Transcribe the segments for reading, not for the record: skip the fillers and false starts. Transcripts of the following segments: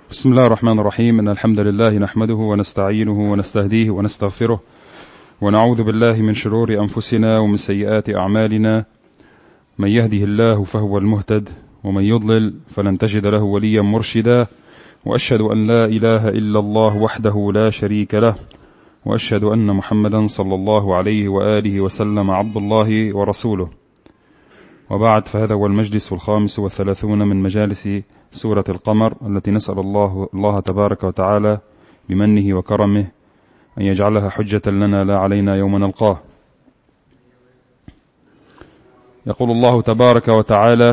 بسم الله الرحمن الرحيم. إن الحمد لله نحمده ونستعينه ونستهديه ونستغفره ونعوذ بالله من شرور أنفسنا ومن سيئات أعمالنا. من يهده الله فهو المهتد ومن يضلل فلن تجد له وليا مرشدا. وأشهد أن لا إله إلا الله وحده لا شريك له، وأشهد أن محمدا صلى الله عليه وآله وسلم عبد الله ورسوله. وبعد، فهذا هو المجلس 35 من مجالس سورة القمر، التي نسأل الله تبارك وتعالى بمنه وكرمه أن يجعلها حجة لنا لا علينا يوم نلقاه. يقول الله تبارك وتعالى: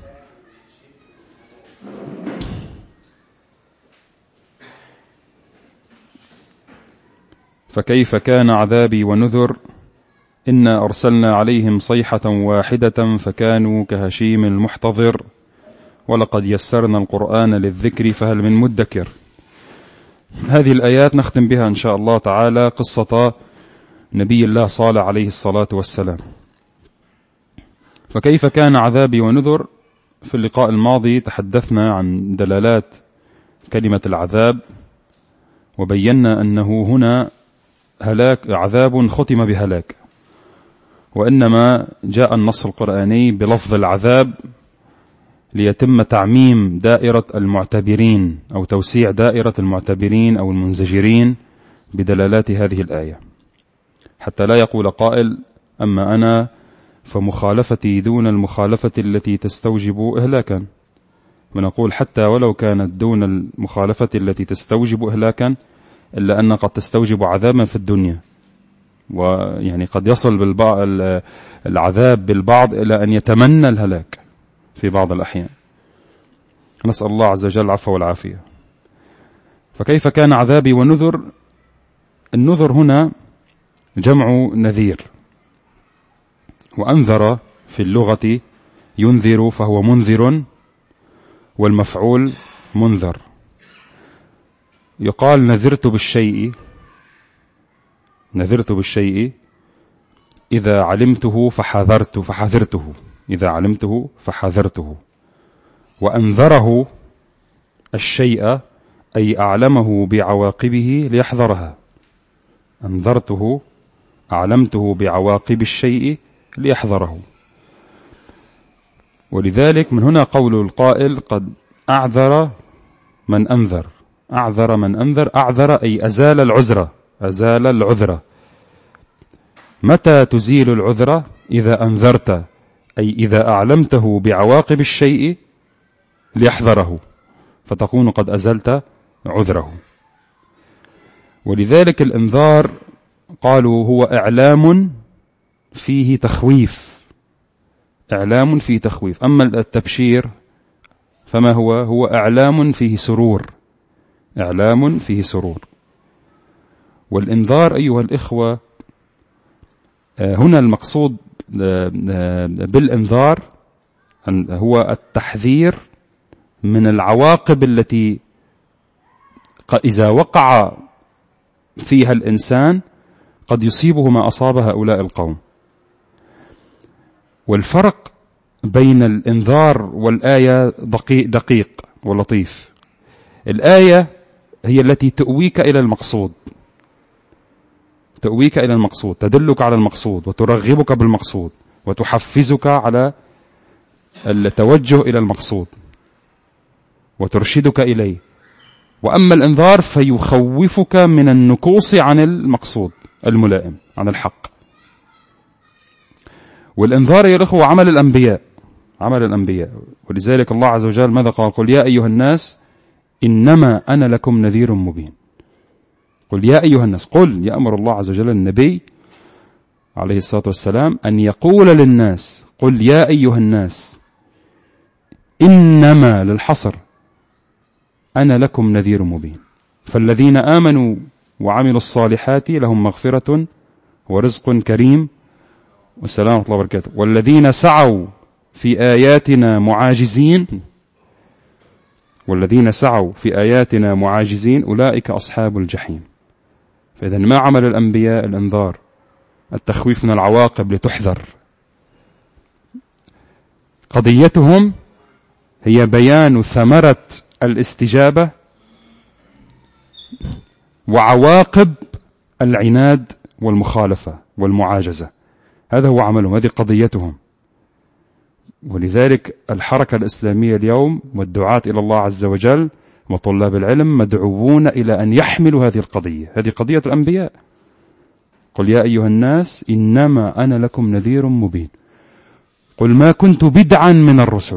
فكيف كان عذابي ونذر إنا أرسلنا عليهم صيحة واحدة فكانوا كهشيم المحتضر ولقد يسرنا القرآن للذكر فهل من مدكر. هذه الآيات نختم بها إن شاء الله تعالى قصة نبي الله صالح عليه الصلاة والسلام. فكيف كان عذابي ونذر. في اللقاء الماضي تحدثنا عن دلالات كلمة العذاب، وبينا أنه هنا عذاب ختم بهلاك، وإنما جاء النص القرآني بلفظ العذاب ليتم تعميم دائرة المعتبرين أو توسيع دائرة المعتبرين أو المنزجرين بدلالات هذه الآية، حتى لا يقول قائل: أما أنا فمخالفتي دون المخالفة التي تستوجب إهلاكا. ونقول حتى ولو كانت دون المخالفة التي تستوجب إهلاكا، إلا أن قد تستوجب عذابا في الدنيا، ويعني قد يصل العذاب بالبعض إلى أن يتمنى الهلاك في بعض الأحيان. نسأل الله عز وجل العفو والعافية. فكيف كان عذابي ونذر. النذر هنا جمع نذير، وأنذر في اللغة ينذر فهو منذر، والمفعول منذر. يقال نذرت بالشيء إذا علمته فحذرته إذا علمته فحذرته. وأنذره الشيء أي أعلمه بعواقبه ليحذرها. أنذرته أعلمته بعواقب الشيء ليحذره. ولذلك من هنا قول القائل: قد أعذر من أنذر. أعذر أي أزال العذر. متى تزيل العذر؟ إذا أنذرت، أي إذا أعلمته بعواقب الشيء ليحذره، فتكون قد أزلت عذره. ولذلك الإنذار قالوا هو إعلام فيه تخويف. أما التبشير فما هو إعلام فيه سرور. والإنذار أيها الإخوة، هنا المقصود بالإنذار هو التحذير من العواقب التي إذا وقع فيها الإنسان قد يصيبه ما أصاب هؤلاء القوم. والفرق بين الإنذار والآية دقيق ولطيف. الآية هي التي تؤويك إلى المقصود، تدلك على المقصود وترغبك بالمقصود وتحفزك على التوجه إلى المقصود وترشدك إليه. وأما الإنذار فيخوفك من النكوص عن المقصود الملائم، عن الحق. والإنذار يا الأخوة عمل الأنبياء. ولذلك الله عز وجل ماذا قال؟ قل يا أيها الناس إنما أنا لكم نذير مبين. قل يا أيها الناس، يأمر الله عز وجل النبي عليه الصلاة والسلام أن يقول للناس: قل يا أيها الناس إنما للحصر أنا لكم نذير مبين. فالذين آمنوا وعملوا الصالحات لهم مغفرة ورزق كريم والسلام ورحمة الله وبركاته. والذين سعوا في آياتنا معاجزين أولئك أصحاب الجحيم. فإذا ما عمل الأنبياء؟ الإنذار، التخويف من العواقب لتحذر. قضيتهم هي بيان ثمرة الاستجابة وعواقب العناد والمخالفة والمعاجزة. هذا هو عملهم، هذه قضيتهم. ولذلك الحركة الإسلامية اليوم والدعاة إلى الله عز وجل وطلاب العلم مدعوون إلى أن يحملوا هذه القضية. هذه قضية الأنبياء. قل يا أيها الناس إنما أنا لكم نذير مبين. قل ما كنت بدعا من الرسل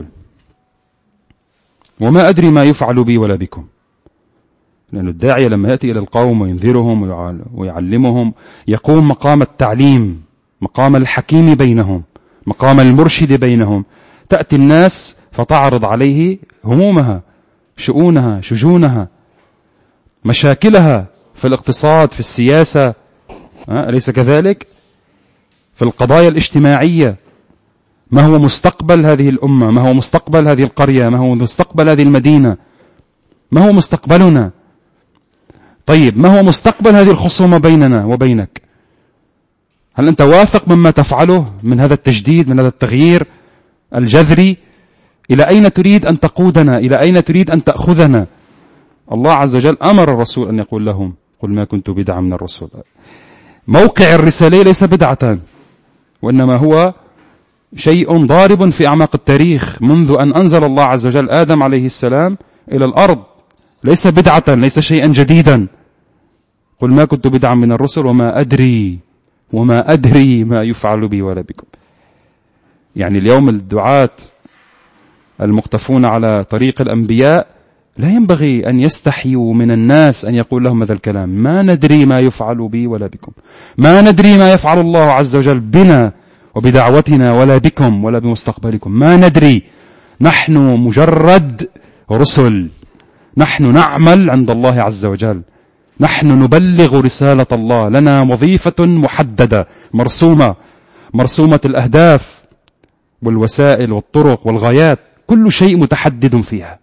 وما أدري ما يفعل بي ولا بكم. لأن الداعية لما يأتي إلى القوم وينذرهم ويعلمهم يقوم مقام التعليم، مقام الحكيم بينهم، مقام المرشد بينهم. تأتي الناس فتعرض عليه همومها، شؤونها، شجونها، مشاكلها في الاقتصاد، في السياسة، أليس كذلك؟ في القضايا الاجتماعية. ما هو مستقبل هذه الأمة؟ ما هو مستقبل هذه القرية؟ ما هو مستقبل هذه المدينة؟ ما هو مستقبلنا؟ طيب ما هو مستقبل هذه الخصومة بيننا وبينك؟ هل أنت واثق مما تفعله من هذا التجديد، من هذا التغيير الجذري؟ إلى أين تريد أن تقودنا؟ إلى أين تريد أن تأخذنا؟ الله عز وجل أمر الرسول أن يقول لهم قل ما كنت بدعا من الرسول. موقع الرسالة ليس بدعة، وإنما هو شيء ضارب في أعماق التاريخ منذ أن أنزل الله عز وجل آدم عليه السلام إلى الأرض. ليس بدعة، ليس شيئا جديدا. قل ما كنت بدعا من الرسل وما أدري ما يفعل بي ولا بكم. يعني اليوم الدعاة المقتفون على طريق الأنبياء لا ينبغي أن يستحيوا من الناس أن يقول لهم هذا الكلام. ما ندري ما يفعل بي ولا بكم، ما ندري ما يفعل الله عز وجل بنا وبدعوتنا ولا بكم ولا بمستقبلكم، ما ندري. نحن مجرد رسل، نحن نعمل عند الله عز وجل، نحن نبلغ رسالة الله. لنا وظيفة محددة مرسومة الأهداف والوسائل والطرق والغايات، كل شيء متحدد فيها.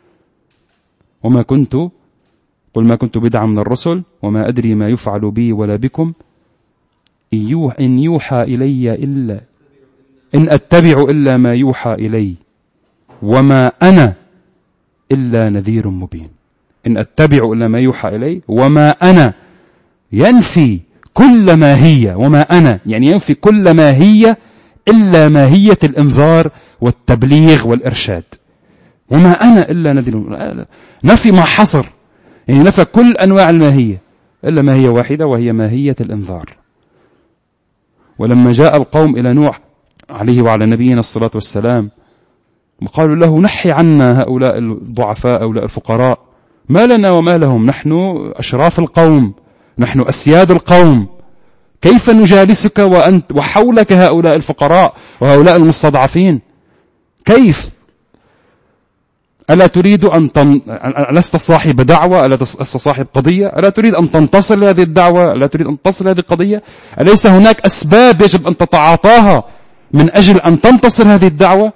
قل ما كنت بدعا من الرسل وما أدري ما يفعل بي ولا بكم إن يوحى إلي إن أتبع إلا ما يوحى إلي وما أنا إلا نذير مبين. إن أتبع إلا ما يوحى إلي وما أنا، ينفي كل ما هي، وما أنا يعني ينفي كل ما هي إلا ماهية الإنذار والتبليغ والإرشاد. وما أنا إلا نذير، نفي ما حصر، يعني نفى كل أنواع الماهية إلا ماهية واحدة وهي ماهية الإنذار. ولما جاء القوم إلى نوح عليه وعلى نبينا الصلاة والسلام وقالوا له نحي عنا هؤلاء الضعفاء، هؤلاء الفقراء، ما لنا وما لهم، نحن أشراف القوم، نحن أسياد القوم، كيف نجالسك وأنت وحولك هؤلاء الفقراء وهؤلاء المستضعفين؟ كيف؟ ألا تريد لست صاحب دعوة؟ ألا لست صاحب قضية؟ ألا تريد أن تنتصر لهذه الدعوة؟ ألا تريد أن تصل لهذه القضية؟ أليس هناك أسباب يجب أن تتعاطاها من أجل أن تنتصر هذه الدعوة؟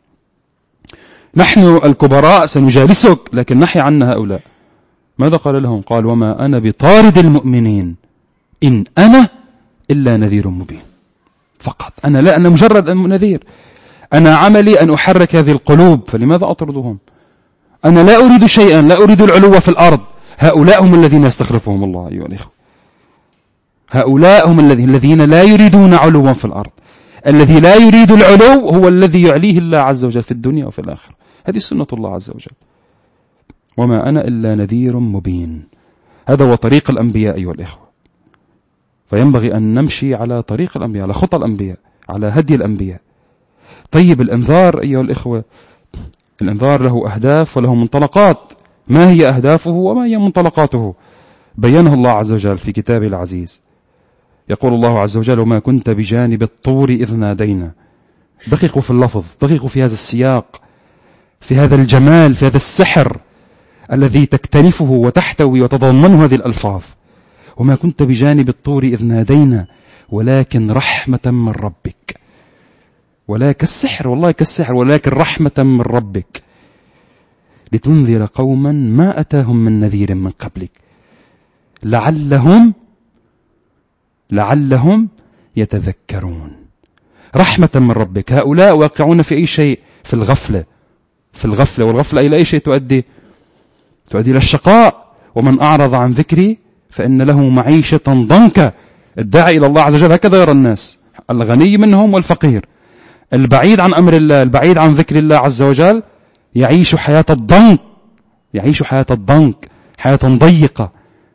نحن الكبراء سنجالسك لكن نحي عنا هؤلاء. ماذا قال لهم؟ قال وما أنا بطارد المؤمنين إن أنا إلا نذير مبين. فقط أنا مجرد نذير، أنا عملي أن أحرك هذه القلوب، فلماذا أطردهم؟ أنا لا أريد شيئا، لا أريد العلو في الأرض. هؤلاء هم الذين يستخلفهم الله أيها الإخوة. هؤلاء هم الذين لا يريدون علوا في الأرض. الذي لا يريد العلو هو الذي يعليه الله عز وجل في الدنيا وفي الآخرة. هذه سنة الله عز وجل. وما أنا إلا نذير مبين. هذا هو طريق الأنبياء أيها الإخوة. فينبغي أن نمشي على طريق الأنبياء، على خطى الأنبياء، على هدي الأنبياء. طيب الإنذار أيها الإخوة، الإنذار له أهداف وله منطلقات. ما هي أهدافه وما هي منطلقاته؟ بينه الله عز وجل في كتابه العزيز. يقول الله عز وجل وما كنت بجانب الطور إذ نادينا. دقيقوا في اللفظ، دقيقوا في هذا السياق، في هذا الجمال، في هذا السحر الذي تكتنفه وتحتوي وتضمنه هذه الألفاظ. وما كنت بجانب الطور إذ نادينا ولكن رحمة من ربك. ولا كالسحر، والله كالسحر، ولكن رحمة من ربك لتنذر قوما ما أتاهم من نذير من قبلك لعلهم يتذكرون. رحمة من ربك. هؤلاء واقعون في أي شيء؟ في الغفلة. والغفلة إلى أي شيء تؤدي؟ إلى الشقاء. ومن أعرض عن ذكري فإن له معيشة ضنكا. الداعي إلى الله عز وجل هكذا يرى الناس، الغني منهم والفقير، البعيد عن أمر الله، البعيد عن ذكر الله عز وجل، يعيش حياة الضنك، يعيش حياة الضنك، حياة ضيقة.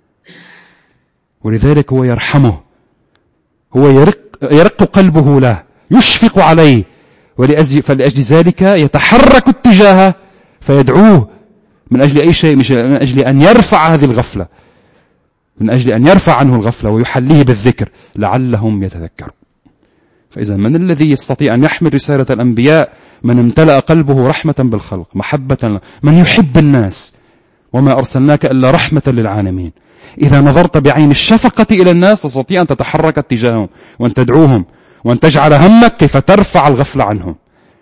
ولذلك هو يرحمه، هو يرق قلبه له، يشفق عليه، فلأجل ذلك يتحرك اتجاهه فيدعوه من أجل أي شيء، مش من أجل أن يرفع هذه الغفلة، من أجل أن يرفع عنه الغفلة ويحليه بالذكر لعلهم يتذكرون. فإذا من الذي يستطيع أن يحمل رسالة الأنبياء؟ من امتلأ قلبه رحمة بالخلق، محبة، من يحب الناس. وما أرسلناك إلا رحمة للعالمين. إذا نظرت بعين الشفقة إلى الناس تستطيع أن تتحرك اتجاههم وأن تدعوهم وأن تجعل همك كيف ترفع الغفلة عنهم.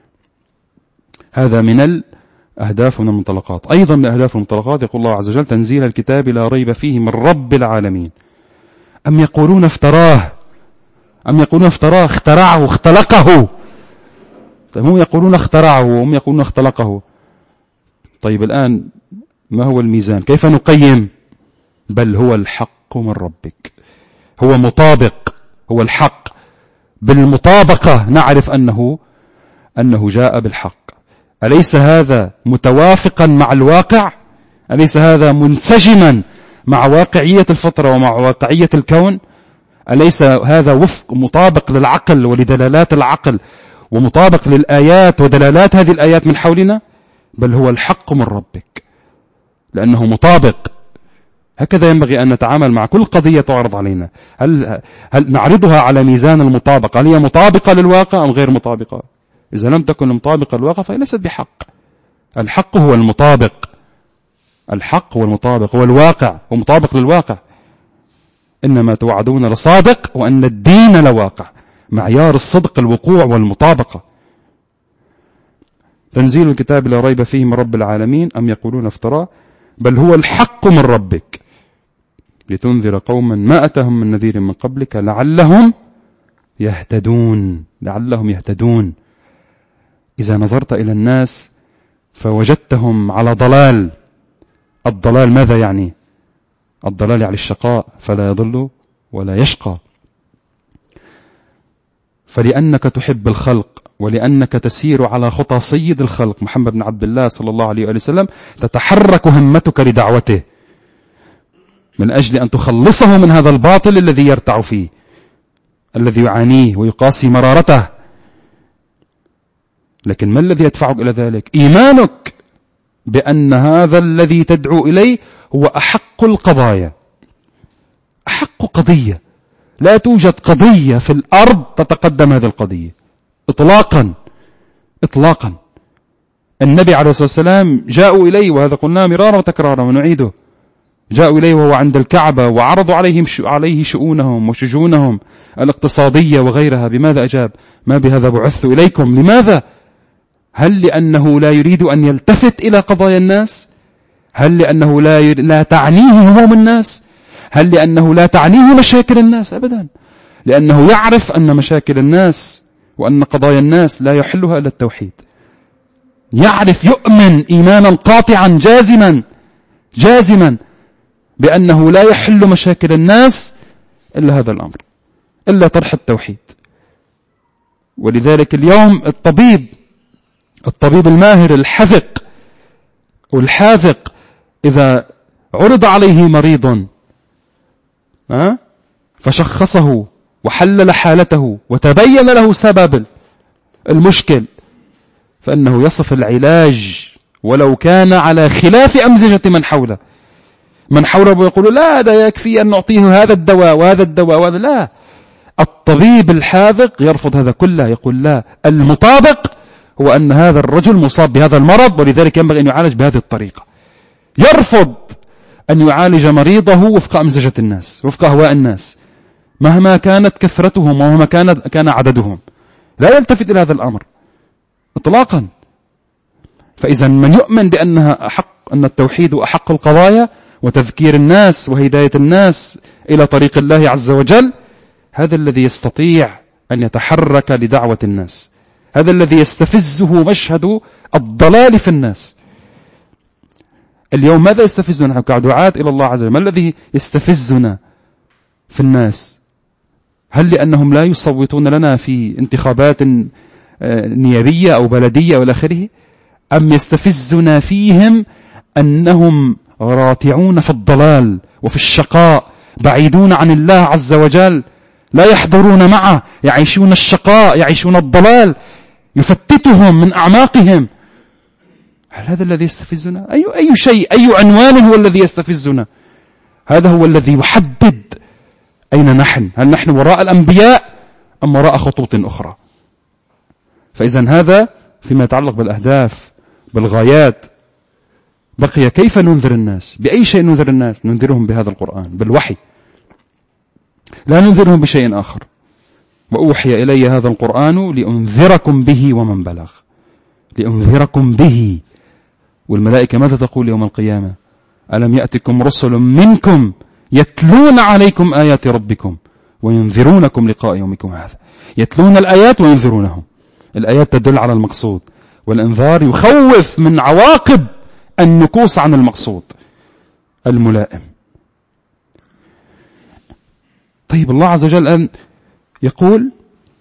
هذا من الأهداف ومن المنطلقات. أيضا من الأهداف والمنطلقات يقول الله عز وجل: تنزيل الكتاب لا ريب فيه من رب العالمين. أم يقولون افتراه، أم يقولون افتراه، اخترعه، اختلقه. طيب هم يقولون اخترعه وهم يقولون اختلقه. طيب الآن ما هو الميزان؟ كيف نقيم؟ بل هو الحق من ربك، هو مطابق، هو الحق. بالمطابقة نعرف أنه جاء بالحق. أليس هذا متوافقا مع الواقع؟ أليس هذا منسجما مع واقعية الفطرة ومع واقعية الكون؟ أليس هذا وفق مطابق للعقل ولدلالات العقل ومطابق للآيات ودلالات هذه الآيات من حولنا؟ بل هو الحق من ربك، لأنه مطابق. هكذا ينبغي أن نتعامل مع كل قضية تعرض علينا. هل نعرضها على ميزان المطابقة؟ هل هي مطابقة للواقع أم غير مطابقة؟ إذا لم تكن مطابقة للواقع فهي ليست بحق. الحق هو المطابق، الحق هو المطابق، هو الواقع، هو مطابق للواقع. إنما توعدون لصادق وأن الدين لواقع. معيار الصدق الوقوع والمطابقة. تنزيل الكتاب لا ريب فيه من رب العالمين. أم يقولون افتراه بل هو الحق من ربك لتنذر قوما ما أتاهم من نذير من قبلك لعلهم يهتدون. لعلهم يهتدون. إذا نظرت إلى الناس فوجدتهم على ضلال. الضلال ماذا يعني؟ الضلال يعني الشقاء، فلا يضل ولا يشقى. فلأنك تحب الخلق ولأنك تسير على خطى سيد الخلق محمد بن عبد الله صلى الله عليه وسلم تتحرك همتك لدعوته من أجل أن تخلصه من هذا الباطل الذي يرتع فيه، الذي يعانيه ويقاسي مرارته. لكن ما الذي يدفعك إلى ذلك؟ إيمانك بأن هذا الذي تدعو إليه هو أحق القضايا. أحق قضية، لا توجد قضية في الأرض تتقدم هذه القضية إطلاقا إطلاقا. النبي عليه الصلاة والسلام جاءوا إليه، وهذا قلنا مرارا وتكرارا ونعيده، جاءوا إليه وهو عند الكعبة وعرضوا عليه شؤونهم وشجونهم الاقتصادية وغيرها. بماذا أجاب؟ ما بهذا بعثت إليكم. لماذا؟ هل لأنه لا يريد أن يلتفت إلى قضايا الناس؟ هل لأنه لا تعنيه هموم الناس؟ هل لأنه لا تعنيه مشاكل الناس؟ أبدا، لأنه يعرف أن مشاكل الناس وأن قضايا الناس لا يحلها إلا التوحيد. يعرف، يؤمن إيمانا قاطعا جازما بأنه لا يحل مشاكل الناس إلا هذا الأمر، إلا طرح التوحيد. ولذلك اليوم الطبيب الماهر الحذق والحاذق إذا عرض عليه مريض فشخصه وحلل حالته وتبين له سبب المشكل، فإنه يصف العلاج ولو كان على خلاف أمزجة من حوله ويقول لا، ده يكفي أن نعطيه هذا الدواء وهذا الدواء وهذا. لا، الطبيب الحاذق يرفض هذا كله، يقول لا، المطابق هو أن هذا الرجل مصاب بهذا المرض ولذلك ينبغي أن يعالج بهذه الطريقة. يرفض أن يعالج مريضه وفق أمزجة الناس، وفق أهواء الناس، مهما كانت كثرتهم ومهما كان عددهم. لا يلتفت إلى هذا الأمر إطلاقا. فإذا من يؤمن بأنها أن التوحيد أحق القضايا وتذكير الناس وهداية الناس إلى طريق الله عز وجل، هذا الذي يستطيع أن يتحرك لدعوة الناس، هذا الذي يستفزه مشهد الضلال في الناس. اليوم ماذا يستفزنا نحن كدعاة إلى الله عز وجل؟ ما الذي يستفزنا في الناس؟ هل لأنهم لا يصوتون لنا في انتخابات نيابية أو بلدية أو آخره، أم يستفزنا فيهم أنهم راتعون في الضلال وفي الشقاء، بعيدون عن الله عز وجل، لا يحضرون معه، يعيشون الشقاء، يعيشون الضلال، يفتتهم من أعماقهم؟ هل هذا الذي يستفزنا؟ أي شيء، أي عنوان هو الذي يستفزنا؟ هذا هو الذي يحدد أين نحن. هل نحن وراء الأنبياء أم وراء خطوط أخرى؟ فإذا هذا فيما يتعلق بالأهداف، بالغايات. بقي كيف ننذر الناس؟ بأي شيء ننذر الناس؟ ننذرهم بهذا القرآن، بالوحي، لا ننذرهم بشيء آخر. وأوحي إلي هذا القرآن لأنذركم به ومن بلغ، لأنذركم به. والملائكة ماذا تقول يوم القيامة؟ ألم يأتكم رسل منكم يتلون عليكم آيات ربكم وينذرونكم لقاء يومكم هذا. يتلون الآيات وينذرونهم. الآيات تدل على المقصود، والإنذار يخوف من عواقب النكوص عن المقصود الملائم. طيب الله عز وجل الآن يقول: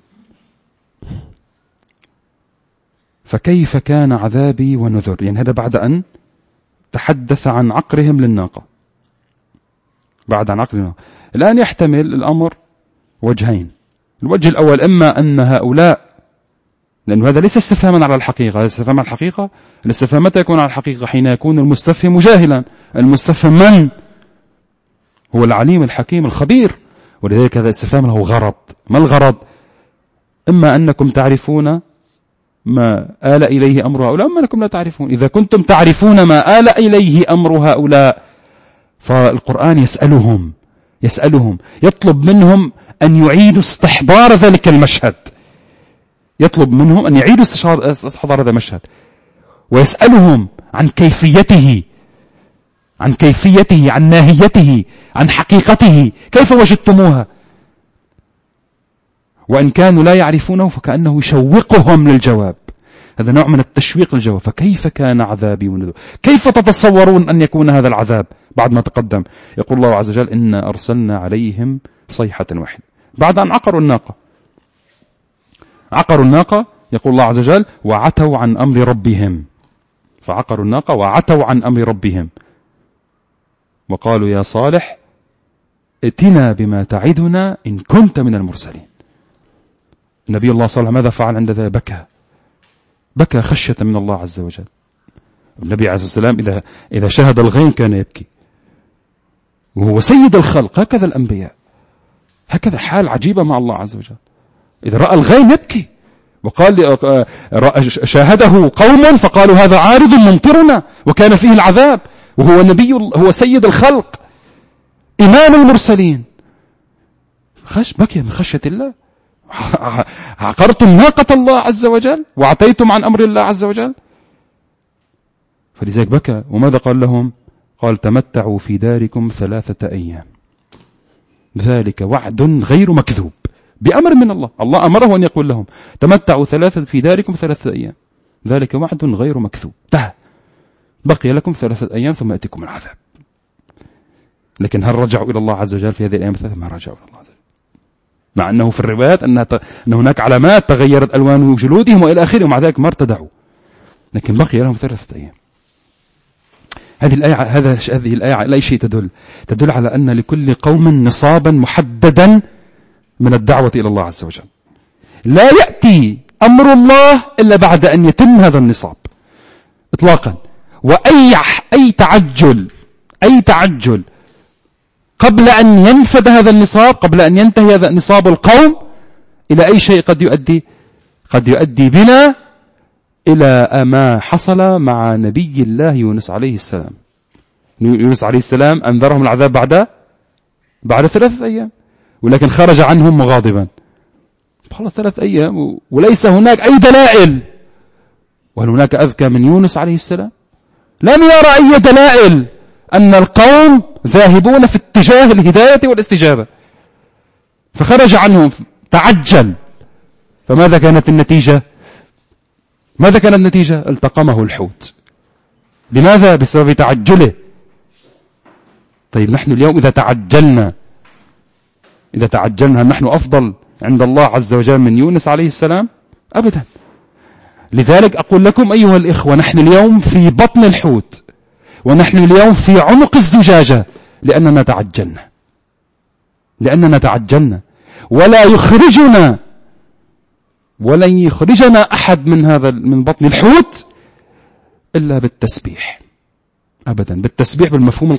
فكيف كان عذابي ونذر. يعني هذا بعد أن تحدث عن عقرهم للناقة، بعد عن عقرهم. الآن يحتمل الأمر وجهين. الوجه الأول إما أن هؤلاء، لأن هذا ليس استفهاما على الحقيقة، هذا استفهام على الحقيقة. الاستفهام متى يكون على الحقيقة؟ حين يكون المستفهم جاهلا. المستفهم من؟ هو العليم الحكيم الخبير. ولذلك هذا الاستفهام له غرض. ما الغرض؟ إما أنكم تعرفون ما آل إليه أمر هؤلاء، أما أنكم لا تعرفون. إذا كنتم تعرفون ما آل إليه أمر هؤلاء، فالقرآن يسألهم، يطلب منهم أن يعيدوا استحضار ذلك المشهد، يطلب منهم أن يعيدوا استحضار هذا المشهد، ويسألهم عن كيفيته، عن ماهيته، عن حقيقته، كيف وجدتموها؟ وإن كانوا لا يعرفونه فكأنه يشوقهم للجواب. هذا نوع من التشويق للجواب. فكيف كان عذابي ونذر؟ كيف تتصورون أن يكون هذا العذاب؟ بعد ما تقدم يقول الله عز وجل: إنا أرسلنا عليهم صيحة واحدة. بعد أن عقروا الناقة يقول الله عز وجل: وعتوا عن أمر ربهم. فعقروا الناقة وعتوا عن أمر ربهم وقالوا: يا صالح ائتنا بما تعدنا إن كنت من المرسلين. النبي الله صالح ماذا فعل عند ذلك؟ بكى خشية من الله عز وجل. النبي عليه الصلاة والسلام إذا شاهد الغيم كان يبكي، وهو سيد الخلق. هكذا الأنبياء، هكذا حال عجيبة مع الله عز وجل. إذا رأى الغيم يبكي. وقال شاهده قوم فقالوا: هذا عارض ممطرنا، وكان فيه العذاب، وهو النبي، هو سيد الخلق، إمام المرسلين. بكي من خشية الله. عقرتم ناقة الله عز وجل وعتيتم عن أمر الله عز وجل. فلذلك بكى. وماذا قال لهم؟ قال: تمتعوا في داركم 3 أيام، ذلك وعد غير مكذوب، بأمر من الله. الله أمره أن يقول لهم: تمتعوا في داركم 3 أيام، ذلك وعد غير مكذوب. بقي لكم 3 أيام ثم يأتيكم العذاب. لكن هل رجعوا إلى الله عز وجل في هذه الأيام 3؟ ما رجعوا إلى الله عز وجل، مع أنه في الروايات أن هناك علامات تغيرت ألوان جلودهم وإلى آخره، ومع ذلك ما ارتدعوا. لكن بقي لهم 3 أيام. هذه الآية على أي شيء تدل على أن لكل قوم نصابا محددا من الدعوة إلى الله عز وجل. لا يأتي أمر الله إلا بعد أن يتم هذا النصاب إطلاقا. وأي تعجل قبل أن ينفذ هذا النصاب، قبل أن ينتهي هذا نصاب القوم، إلى أي شيء قد يؤدي بنا إلى ما حصل مع نبي الله يونس عليه السلام. يونس عليه السلام أنذرهم العذاب بعد 3 أيام، ولكن خرج عنهم مغاضبا. خلص 3 أيام وليس هناك أي دلائل. وهل هناك أذكى من يونس عليه السلام؟ لم يرى أي دلائل أن القوم ذاهبون في اتجاه الهداية والاستجابة، فخرج عنهم، تعجل. فماذا كانت النتيجة؟ التقمه الحوت. لماذا؟ بسبب تعجله. طيب نحن اليوم إذا تعجلنا نحن أفضل عند الله عز وجل من يونس عليه السلام؟ أبدا. لذلك أقول لكم أيها الإخوة، نحن اليوم في بطن الحوت، ونحن اليوم في عنق الزجاجة لأننا تعجلنا، ولن يخرجنا أحد من بطن الحوت إلا بالتسبيح. أبدا، بالتسبيح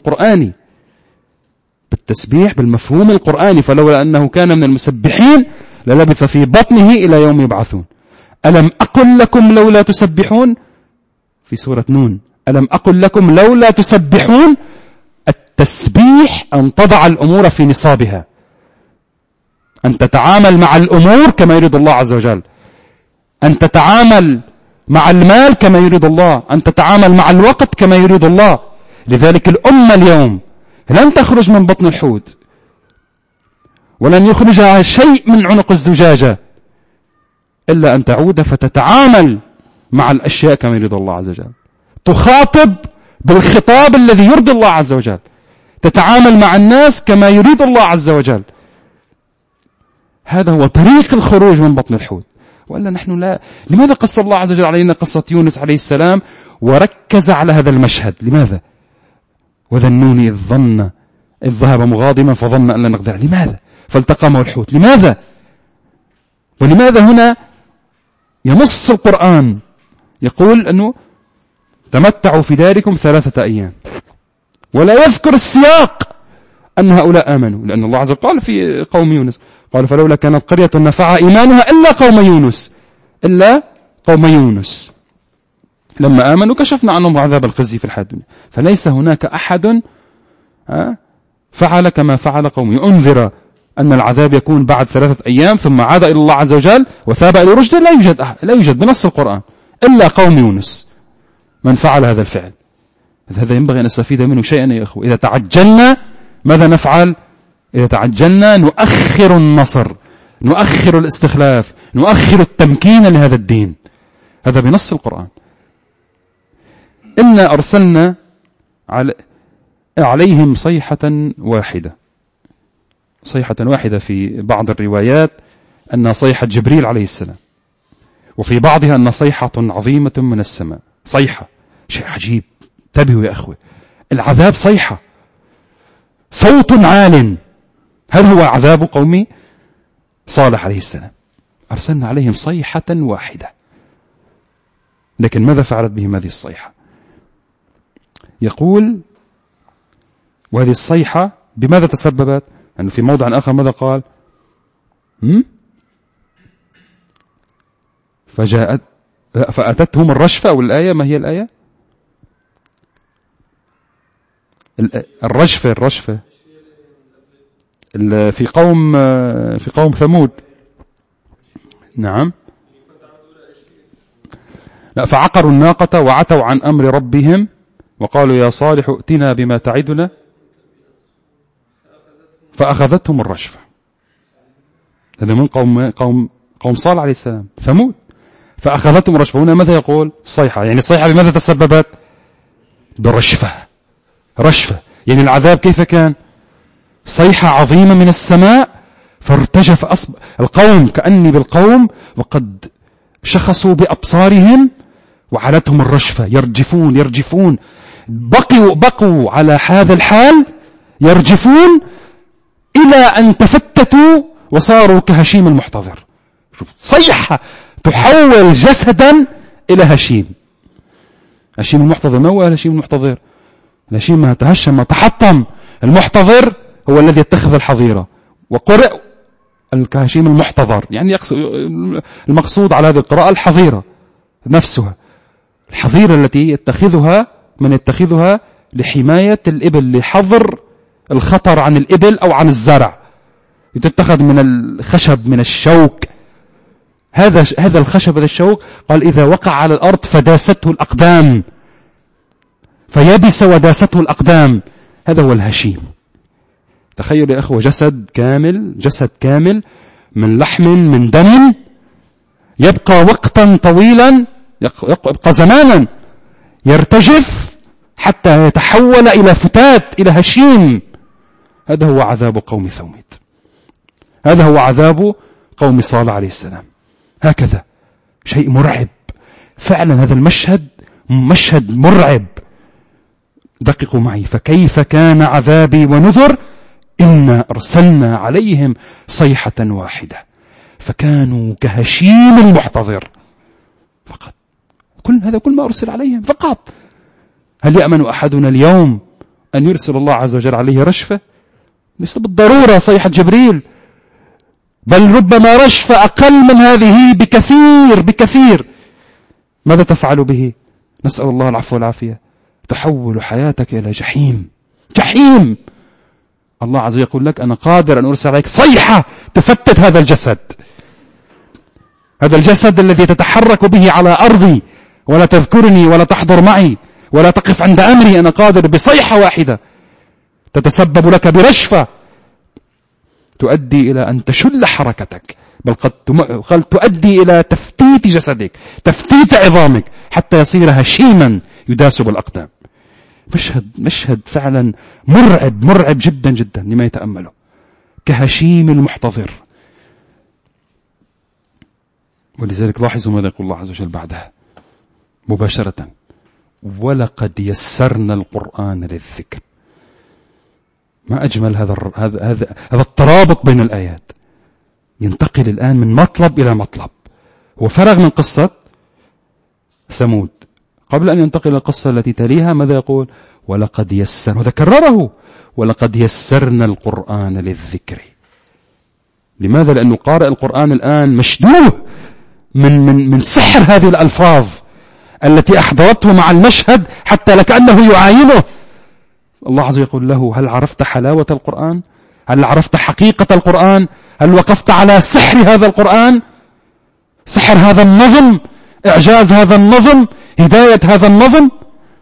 بالمفهوم القرآني، فلولا أنه كان من المسبحين للبث في بطنه إلى يوم يبعثون. ألم أقل لكم لولا تسبحون؟ في سورة نون، ألم أقل لكم لولا تسبحون؟ التسبيح أن تضع الأمور في نصابها، أن تتعامل مع الأمور كما يريد الله عز وجل، أن تتعامل مع المال كما يريد الله، أن تتعامل مع الوقت كما يريد الله. لذلك الأمة اليوم لن تخرج من بطن الحوت، ولن يخرجها شيء من عنق الزجاجة إلا أن تعود فتتعامل مع الأشياء كما يريد الله عز وجل، تخاطب بالخطاب الذي يرضي الله عز وجل، تتعامل مع الناس كما يريد الله عز وجل. هذا هو طريق الخروج من بطن الحوت. وإلا نحن لا. لماذا قص الله عز وجل علينا قصة يونس عليه السلام وركز على هذا المشهد؟ لماذا؟ وذنوني إذ ذهب مغاضبا فظن أن لا نقدر. لماذا؟ فالتقمه الحوت. لماذا؟ ولماذا هنا ينص القرآن يقول أنه تمتعوا في داركم 3 أيام، ولا يذكر السياق أن هؤلاء آمنوا؟ لأن الله عز وجل قال في قوم يونس، قال فلولا كانت قرية نفعها إيمانها إلا قوم يونس لما آمنوا كشفنا عنهم عذاب الخزي في الحياة الدنيا. فليس هناك أحد فعل كما فعل قوم أنذر أن العذاب يكون بعد 3 أيام ثم عاد إلى الله عز وجل وثاب إلى رشده. لا يوجد بنص القرآن إلا قوم يونس من فعل هذا الفعل. هذا ينبغي أن نستفيد منه شيئا يا أخوة. إذا تعجلنا ماذا نفعل؟ إذا تعجلنا نؤخر النصر، نؤخر الاستخلاف، نؤخر التمكين لهذا الدين. هذا بنص القرآن. إنا أرسلنا عليهم صيحة واحدة في بعض الروايات أنها صيحة جبريل عليه السلام، وفي بعضها أنها صيحة عظيمة من السماء. صيحة شيء عجيب. انتبهوا يا أخوة، العذاب صيحة، صوت عال. هل هو عذاب قوم صالح عليه السلام؟ أرسلنا عليهم صيحة واحدة، لكن ماذا فعلت بهم هذه الصيحة؟ يقول وهذه الصيحة بماذا تسببت؟ يعني في موضع آخر ماذا قال؟ فأتتهم الرجفة. والآية ما هي الآية؟ الرجفة في قوم ثمود. نعم. لا، فعقروا الناقة وعتوا عن أمر ربهم وقالوا يا صالح ائتنا بما تعدنا فأخذتهم الرجفة. هذا من قوم صالح عليه السلام، ثمود. فأخذتهم الرجفة. هنا ماذا يقول؟ صيحة. يعني الصيحة بماذا تسببت؟ بالرجفة. رجفة يعني العذاب كيف كان؟ صيحة عظيمة من السماء فارتجف القوم كأني بالقوم وقد شخصوا بأبصارهم وعلتهم الرجفة، يرجفون بقوا على هذا الحال يرجفون إلى أن تفتتوا وصاروا كهشيم المحتضر. شوف، صيحة تحول جسدا إلى هشيم. هشيم المحتضر ما هو هشيم المحتضر؟ الهشيم ما تهشم ما تحطم. المحتضر هو الذي يتخذ الحظيرة، وقرئ الكهشيم المحتضر. يعني المقصود على هذه القراءة الحظيرة نفسها، الحظيرة التي يتخذها لحماية الإبل، لحظر الخطر عن الإبل أو عن الزرع. يتتخذ من الخشب، من الشوك. هذا الخشب، هذا الشوك، قال إذا وقع على الأرض فداسته الأقدام، فيبس وداسته الأقدام. هذا هو الهشيم. تخيل يا أخوة جسد كامل من لحم من دم يبقى وقتا طويلا، يبقى زمانا يرتجف حتى يتحول إلى فتات، إلى هشيم. هذا هو عذاب قوم ثمود، هذا هو عذاب قوم صالح عليه السلام. هكذا شيء مرعب فعلا. هذا المشهد مشهد مرعب. دققوا معي: فكيف كان عذابي ونذر إنا أرسلنا عليهم صيحة واحدة فكانوا كهشيم المحتضر. فقط هذا كل ما أرسل عليهم فقط. هل يأمن أحدنا اليوم أن يرسل الله عز وجل عليه رشفة؟ ليس بالضرورة صيحة جبريل، بل ربما رشفة أقل من هذه بكثير. ماذا تفعل به؟ نسأل الله العفو والعافية. تحول حياتك إلى جحيم. الله عز وجل يقول لك: أنا قادر أن أرسل عليك صيحة تفتت هذا الجسد الذي تتحرك به على أرضي، ولا تذكرني ولا تحضر معي ولا تقف عند أمري. أنا قادر بصيحة واحدة تتسبب لك برشفة تؤدي إلى أن تشل حركتك، بل قد تؤدي إلى تفتيت جسدك، تفتيت عظامك، حتى يصير هشيما يداس بالأقدام. مشهد فعلا مرعب جدا جدا لما يتأمله. كهشيم المحتضر. ولذلك لاحظوا ماذا يقول الله عز وجل بعدها مباشرة: ولقد يسرنا القرآن للذكر. ما أجمل هذا الترابط بين الآيات. ينتقل الآن من مطلب إلى مطلب. هو فرغ من قصة ثمود، قبل أن ينتقل إلى القصة التي تليها ماذا يقول؟ ولقد يسرنا، وهذا كرره: ولقد يسرنا القرآن للذكر. لماذا؟ لأنه قارئ القرآن الآن مشدوه من سحر هذه الألفاظ التي أحضرته مع المشهد حتى لكأنه يعاينه. الله عز وجل يقول له: هل عرفت حلاوة القرآن؟ هل عرفت حقيقة القرآن؟ هل وقفت على سحر هذا القرآن؟ سحر هذا النظم، إعجاز هذا النظم، هداية هذا النظم.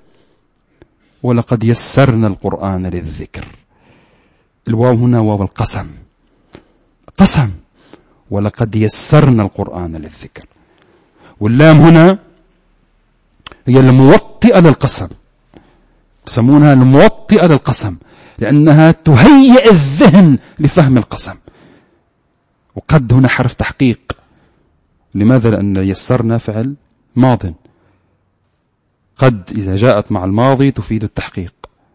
ولقد يسرنا القرآن للذكر. الواو هنا واو القسم، قسم. ولقد يسرنا القرآن للذكر. واللام هنا هي الموطئة للقسم، يسمونها الموطئة للقسم، لأنها تهيئ الذهن لفهم القسم. وقد هنا حرف تحقيق. لماذا؟ لأن يسرنا فعل ماض. قد إذا جاءت مع الماضي تفيد التحقيق.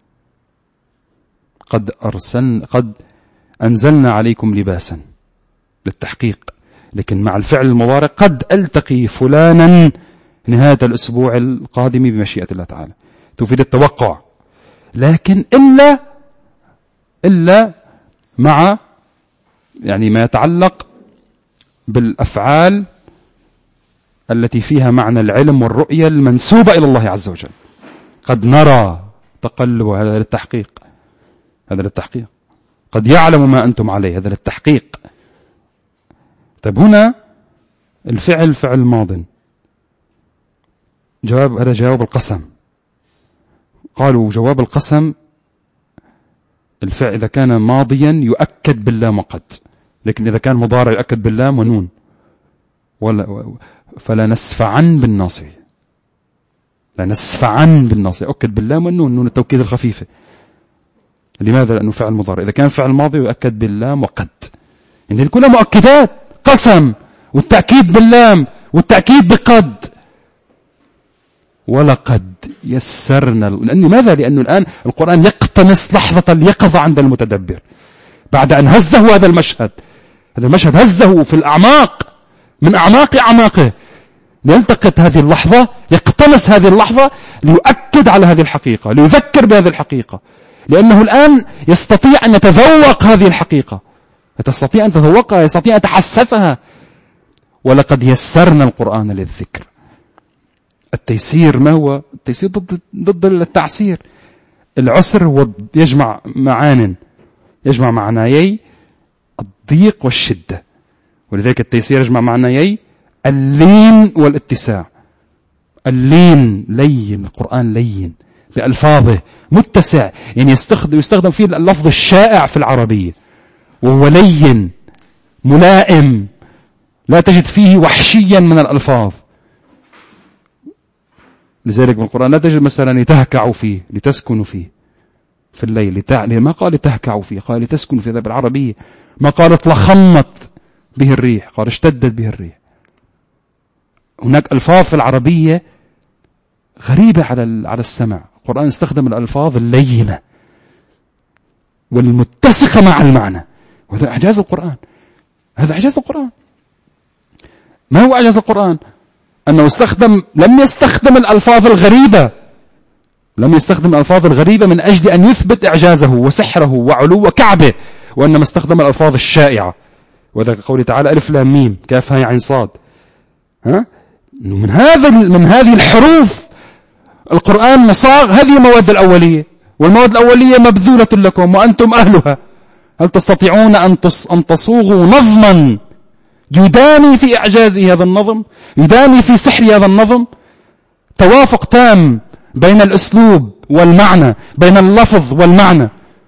قد أنزلنا عليكم لباسا للتحقيق. لكن مع الفعل المضارع: قد ألتقي فلانا نهاية الأسبوع القادم بمشيئة الله تعالى، تفيد التوقع. لكن إلا مع ما يتعلق بالأفعال التي فيها معنى العلم والرؤية المنسوبة إلى الله عز وجل. قد نرى تقلب، هذا للتحقيق، قد يعلم ما أنتم عليه، هذا للتحقيق. طيب هنا الفعل فعل ماض، هذا جواب القسم. قالوا جواب القسم الفعل إذا كان ماضيا يؤكد باللام وقد، لكن إذا كان مضارع يؤكد باللام ونون. فلا نسفعن بالناصية، لا نسفعن بالناصية، أؤكد باللام والنون، نون التوكيد الخفيفة. لماذا؟ لأنه فعل مضارع. إذا كان فعل ماضي يؤكد باللام وقد، يعني كلها مؤكدات، قسم والتأكيد باللام والتأكيد بقد. ولقد يسرنا. لماذا؟ لأنه الآن القرآن يقتنص لحظة اليقظة عند المتدبر بعد أن هزه هذا المشهد. هذا المشهد هزه في الأعماق، من أعماق أعماقه، ليلتقط هذه اللحظة، يقتنص هذه اللحظة ليؤكد على هذه الحقيقة، ليذكر بهذه الحقيقة، لأنه الآن يستطيع أن يتذوق هذه الحقيقة، يستطيع أن يتذوقها، يستطيع أن يتحسسها. ولقد يسرنا القرآن للذكر. التيسير ما هو؟ التيسير ضد التعسير. العسر هو يجمع معنايي الضيق والشدة، ولذلك التيسير يجمع معنايي اللين والاتساع. اللين لين، القرآن لين بألفاظه، متسع، يعني يستخدم فيه اللفظ الشائع في العربية، وهو لين ملائم، لا تجد فيه وحشيا من الألفاظ. لذلك بالقرآن لا تجد مثلا لتهكعوا فيه لتسكنوا فيه في الليل ما قال لتهكعوا فيه، قال لتسكنوا فيه. هذا بالعربية. ما قالت لخمت به الريح، قال اشتدت به الريح. هناك ألفاظ في العربية غريبة على السمع. القرآن استخدم الألفاظ اللينة والمتسقة مع المعنى، وهذا إعجاز القرآن. هذا إعجاز القرآن. ما هو إعجاز القرآن؟ أنه لم يستخدم الألفاظ الغريبة، لم يستخدم الألفاظ الغريبة من أجل أن يثبت إعجازه وسحره وعلو كعبه، وإنما استخدم الألفاظ الشائعة. وذلك قوله تعالى ألف لام ميم كاف هاء عين صاد. من هذه الحروف القرآن مصاغ هذه المواد الأولية، والمواد الأولية مبذولة لكم وأنتم أهلها. هل تستطيعون أن تصوغوا نظما يداني في إعجازه هذا النظم، يداني في سحر هذا النظم؟ توافق تام بين الأسلوب والمعنى، بين اللفظ والمعنى،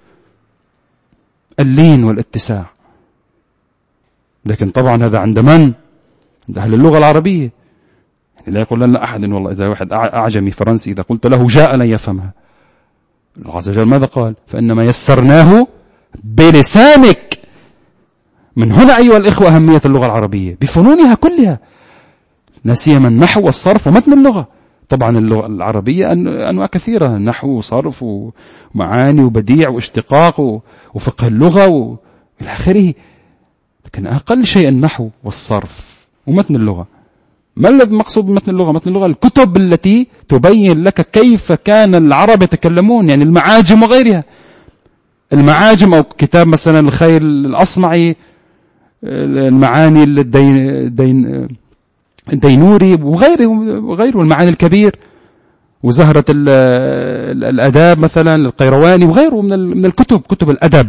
اللين والاتساع. لكن طبعا هذا عند من؟ عند أهل اللغة العربية. لا يقول لنا أحد والله إذا واحد أعجمي فرنسي إذا قلت له جاء لن يفهمها. الله عز وجل ماذا قال؟ فإنما يسرناه بلسانك. من هنا أيها الإخوة أهمية اللغة العربية بفنونها كلها، لا سيما النحو والصرف ومتن اللغة. طبعا اللغة العربية أنواع كثيرة، نحو وصرف ومعاني وبديع واشتقاق وفقه اللغة وإلى آخره. لكن أقل شيء النحو والصرف ومتن اللغة. ما الذي مقصود بمتن اللغة؟ متن اللغة الكتب التي تبين لك كيف كان العرب يتكلمون، يعني المعاجم وغيرها. المعاجم أو كتاب مثلا الخير الأصمعي، المعاني الدينوري وغيره المعاني الكبير، وزهرة الأداب مثلا القيرواني وغيره من الكتب، كتب الأدب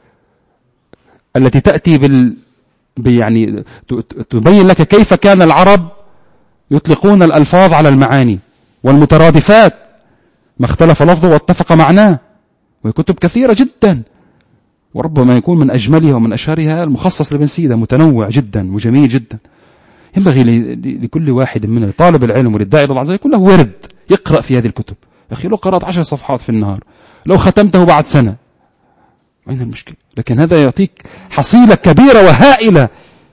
التي تأتي يعني تبين لك كيف كان العرب يطلقون الألفاظ على المعاني والمترادفات، ما اختلف لفظه واتفق معناه. وكتب كثيرة جدا، وربما يكون من أجملها ومن أشهرها المخصص لابن سيدة، متنوع جدا وجميل جدا. ينبغي لكل واحد من طالب العلم وللداعي إلى الله عز وجل يكون له ورد يقرأ في هذه الكتب. أخي لو قرأت 10 صفحات في النهار، لو ختمته بعد سنة، وين المشكلة؟ لكن هذا يعطيك حصيلة كبيرة وهائلة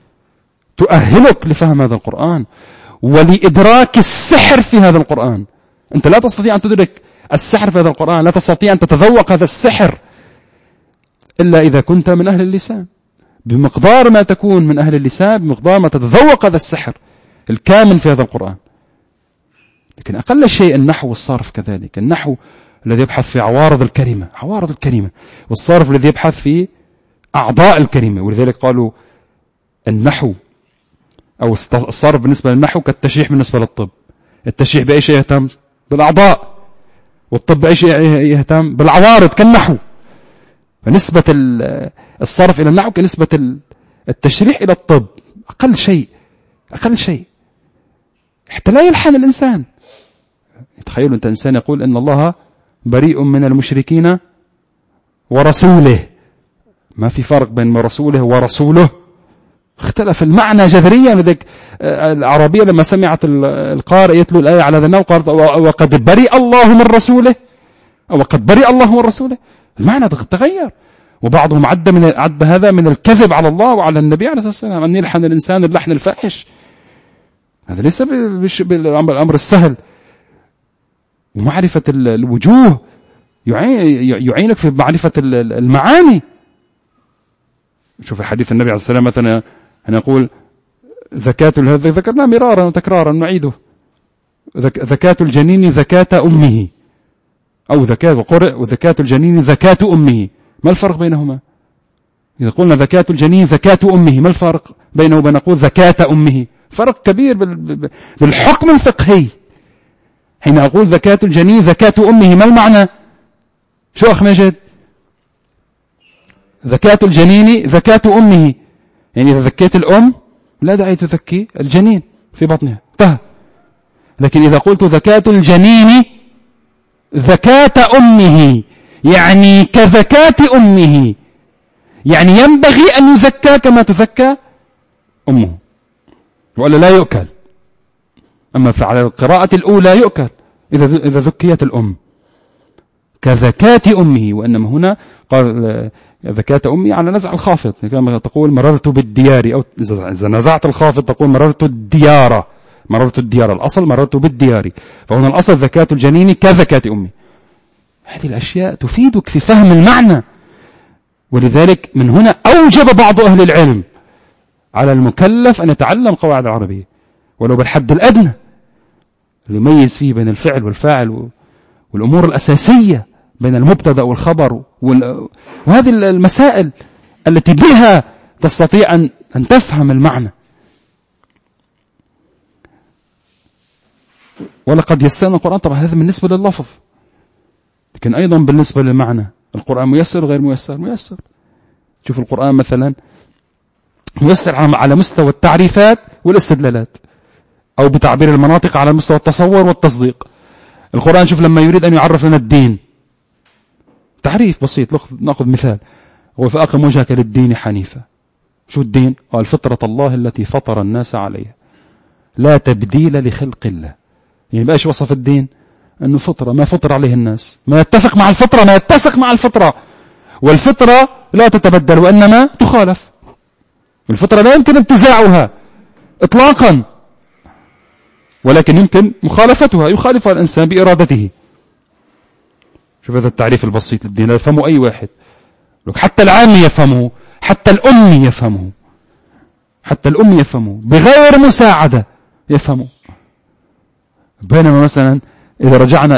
تؤهلك لفهم هذا القرآن ولإدراك السحر في هذا القرآن. أنت لا تستطيع أن تدرك السحر في هذا القرآن، لا تستطيع أن تتذوق هذا السحر إلا إذا كنت من أهل اللسان. بمقدار ما تكون من أهل اللسان بمقدار ما تتذوق هذا السحر الكامل في هذا القرآن. لكن أقل شيء النحو والصرف كذلك. النحو الذي يبحث في عوارض الكلمة، والصرف الذي يبحث في أعضاء الكلمة. ولذلك قالوا النحو أو الصرف بالنسبة للنحو كالتشريح بالنسبة للطب. التشريح بأي شيء يهتم؟ بالأعضاء، والطب بأي شيء يهتم؟ بالعوارض كالنحو. فنسبة الصرف إلى النحو كنسبة التشريح إلى الطب. أقل شيء حتى لا يلحن الإنسان. تخيلوا أنت إنسان يقول إن الله بريء من المشركين ورسوله. ما في فرق بين رسوله ورسوله، اختلف المعنى جذريا. لذلك العربية لما سمعت القارئ يتلو الآية على ذا النوع قالت وقد برئ الله من رسوله، أو قد برئ الله من رسوله. المعنى تغير. وبعضهم عد هذا من الكذب على الله وعلى النبي عليه الصلاة والسلام، أن يلحن الإنسان اللحن الفاحش. هذا ليس بالأمر السهل. ومعرفة الوجوه يعينك في معرفة المعاني. شوف الحديث النبي عليه الصلاة والسلام مثلا نقول زكاة، ذكرنا مرارا وتكرارا نعيده، زكاة الجنين زكاة أمه، أو وزكاة الجنين زكاة أمه. ما الفرق بينهما؟ إذا قلنا زكاة الجنين زكاة أمه، ما الفرق بينه وبين نقول زكاة أمه؟ فرق كبير بالحكم الفقهي. حين أقول زكاة الجنين زكاة أمه، ما المعنى؟ شو أخ ماجد؟ زكاة الجنين زكاة أمه، يعني إذا زكيت الأم لا داعي تزكي الجنين في بطنها، انتهى. لكن إذا قلت زكاة الجنين زكاة أمه، يعني كزكاة أمه، يعني ينبغي أن يزكى كما تزكى أمه، وإلا لا يؤكل. أما على القراءة الأولى يؤكل، إذا ذكيت الأم كذكاة أمه، وإنما هنا قال ذكاة أمي على نزع الخافض، كما تقول مررت بالديار، أو إذا نزعت الخافض تقول مررت الديار، الأصل مررت بالديار، فهنا الأصل ذكاة الجنين كذكاة أمي. هذه الأشياء تفيدك في فهم المعنى، ولذلك من هنا أوجب بعض أهل العلم على المكلف أن يتعلم قواعد العربية ولو بالحد الأدنى، ليميز فيه بين الفعل والفاعل والأمور الأساسية، بين المبتدأ والخبر، وهذه المسائل التي بها تستطيع أن تفهم المعنى. ولقد يسرنا القرآن، طبعا هذا بالنسبة لللفظ، لكن أيضا بالنسبة للمعنى القرآن ميسر غير ميسر. شوف القرآن مثلا ميسر على مستوى التعريفات والاستدلالات، أو بتعبير المناطق على مستوى التصور والتصديق. القرآن شوف لما يريد أن يعرف لنا الدين تعريف بسيط، نأخذ مثال، هو فأقم وجهك للدين حنيفا. شو الدين؟ قال فطرة الله التي فطر الناس عليها لا تبديل لخلق الله. يعني بقاش وصف الدين أنه فطرة، ما فطر عليه الناس، ما يتفق مع الفطرة، ما يتسق مع الفطرة، والفطرة لا تتبدل وإنما تخالف، الفطرة لا يمكن انتزاعها إطلاقا، ولكن يمكن مخالفتها، يخالفها الإنسان بإرادته. شوف هذا التعريف البسيط للدين يفهمه أي واحد، حتى العامي يفهمه، حتى الأمي يفهمه، بغير مساعدة يفهمه. بينما مثلا إذا رجعنا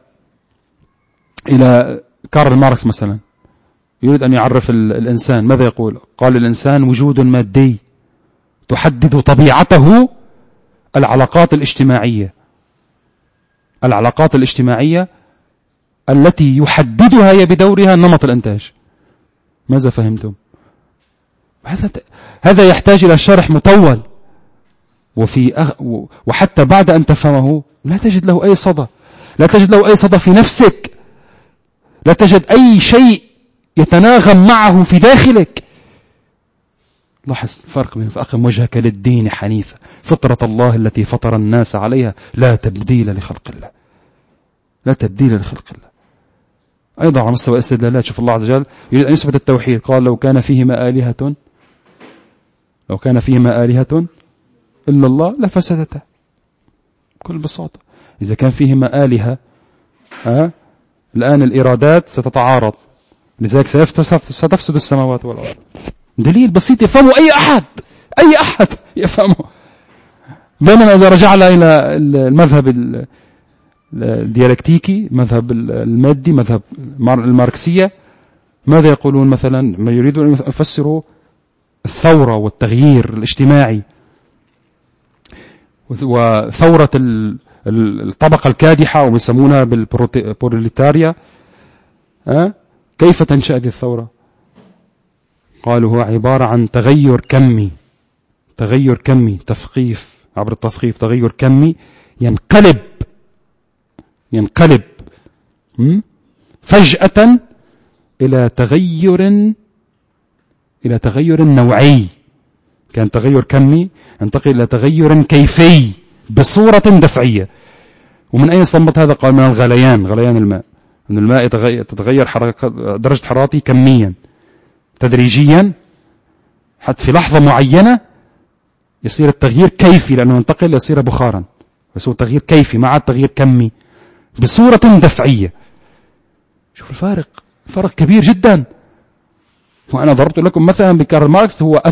إلى كارل ماركس مثلا، يريد أن يعرف الإنسان، ماذا يقول؟ قال الإنسان وجود مادي تحدد طبيعته العلاقات الاجتماعية التي يحددها هي بدورها نمط الإنتاج. ماذا فهمتم؟ هذا يحتاج إلى شرح مطول، وحتى بعد أن تفهمه لا تجد له أي صدى في نفسك، لا تجد أي شيء يتناغم معه في داخلك. لاحظ الفرق بين فأقم وجهك للدين حنيفا، فطرة الله التي فطر الناس عليها لا تبديل لخلق الله. أيضا على مستوى الاستدلالات، شوف الله عز وجل يريد أن يثبت التوحيد، قال لو كان فيهما آلهة إلا الله لفسدتا. بكل بساطة إذا كان فيهما آلهة، الآن الإرادات ستتعارض، لذلك ستفسد السماوات والأرض. دليل بسيط يفهمه أي أحد يفهمه. بينما إذا رجعنا إلى المذهب الديالكتيكي، مذهب المادي، مذهب الماركسية، ماذا يقولون مثلا؟ ما يريدون أن يفسروا الثورة والتغيير الاجتماعي وثورة الطبقة الكادحة، ويسمونها بالبروليتاريا. كيف تنشأ هذه الثورة؟ قالوا هو عبارة عن تغير كمي، تثقيف، عبر التثقيف تغير كمي ينقلب فجأة إلى تغير نوعي. كان تغير كمي ينتقل إلى تغير كيفي بصورة دفعية. ومن أين استنبط هذا؟ قال من غليان الماء، أن الماء تتغير درجة حرارته كميا تدريجيا، حتى في لحظة معينة يصير التغيير كيفي، لأنه ينتقل يصير بخارا، يصير تغيير كيفي مع التغيير كمي بصورة دفعية. شوف الفارق، فرق كبير جدا. وأنا ضربت لكم مثلا بكارل ماركس، هو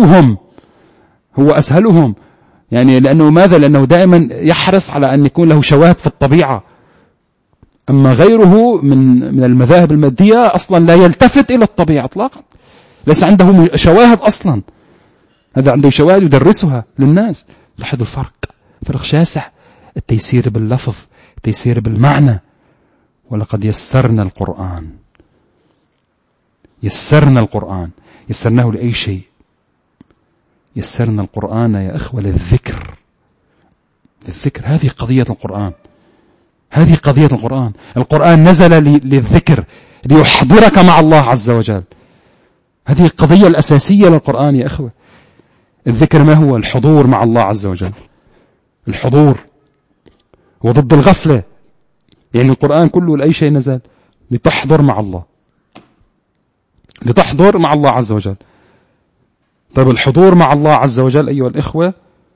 أسهلهم يعني، لأنه ماذا؟ لأنه دائما يحرص على أن يكون له شواهد في الطبيعة. أما غيره من المذاهب المادية أصلا لا يلتفت إلى الطبيعة إطلاقا، ليس عنده شواهد أصلا. هذا عنده شواهد يدرسها للناس. لاحظوا الفرق، فرق شاسع. التيسير باللفظ، التيسير بالمعنى. ولقد يسرنا القرآن يسرناه لأي شيء؟ يسرنا القرآن يا أخوة للذكر. هذه قضية القرآن. القرآن نزل للذكر، ليحضرك مع الله عز وجل. هذه القضية الأساسية للقرآن يا أخوة. الذكر ما هو؟ الحضور مع الله عز وجل. الحضور وضد الغفلة. يعني القرآن كله لأي شيء نزل؟ لتحضر مع الله، لتحضر مع الله عز وجل. طيب الحضور مع الله عز وجل أيها الإخوة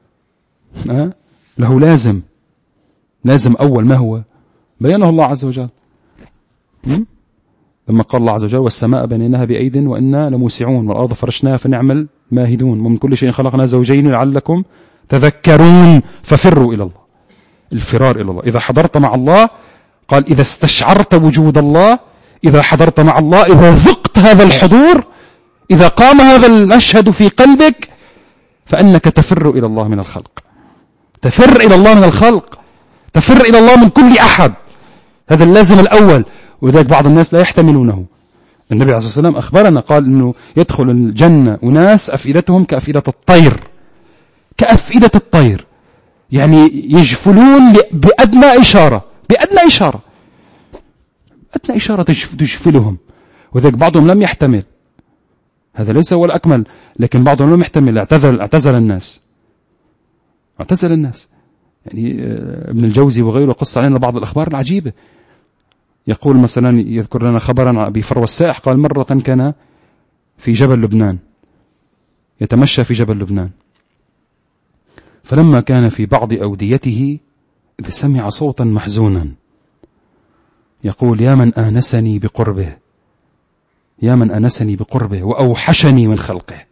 له لازم أول ما هو بيانه الله عز وجل. لما قال الله عز وجل والسماء بنيناها بأيد وإنا لموسعون والأرض فرشناها فنعم الماهدون ومن كل شيء خلقنا زوجين لعلكم تذكرون ففروا إلى الله. الفرار إلى الله. إذا حضرت مع الله قال إذا استشعرت وجود الله، إذا حضرت مع الله، إذا ذقت هذا الحضور، إذا قام هذا المشهد في قلبك فأنك تفر إلى الله من الخلق، تفر إلى الله من الخلق، تفر إلى الله من كل أحد. هذا اللازم الأول، وذلك بعض الناس لا يحتملونه. النبي عليه الصلاة والسلام أخبرنا قال إنه يدخل الجنة أناس أفئدتهم كأفئدة الطير، كأفئدة الطير، يعني يجفلون بأدنى إشارة، بأدنى إشارة، أدنى إشارة تجفلهم. وذلك بعضهم لم يحتمل، هذا ليس هو الأكمل، لكن بعضهم لم يحتمل، اعتزل الناس. يعني ابن الجوزي وغيره قص علينا بعض الأخبار العجيبة. يقول مثلا، يذكر لنا خبرا عن أبي فروة السائح قال مرة كان في جبل لبنان، يتمشى في جبل لبنان، فلما كان في بعض أوديته إذ سمع صوتا محزونا يقول يا من آنسني بقربه، يا من آنسني بقربه وأوحشني من خلقه،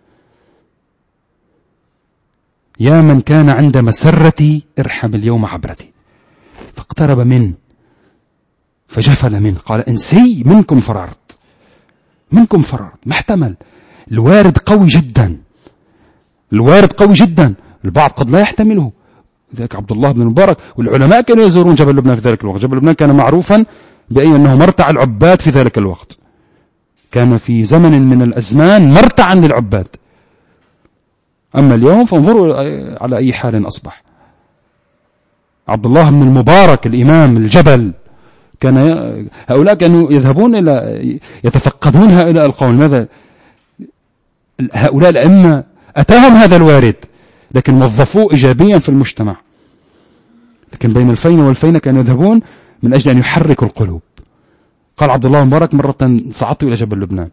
يا من كان عند مسرتي ارحم اليوم عبرتي. فاقترب منه فجفل منه قال انسي منكم فررت، منكم فررت. ما احتمل. الوارد قوي جدا، الوارد قوي جدا، البعض قد لا يحتمله. ذلك عبد الله بن المبارك والعلماء كانوا يزورون جبل لبنان في ذلك الوقت. جبل لبنان كان معروفا بأنه مرتع العباد في ذلك الوقت، كان في زمن من الأزمان مرتعا للعباد. أما اليوم فانظروا على أي حال أصبح. عبد الله بن المبارك الإمام الجبل، كان هؤلاء كانوا يذهبون إلى يتفقدون هؤلاء القوم. ماذا هؤلاء الأئمة أتاهم هذا الوارد، لكن وظفوه إيجابيا في المجتمع. لكن بين الفين والفين كانوا يذهبون من أجل أن يحركوا القلوب. قال عبد الله المبارك مرة صعدت إلى جبل لبنان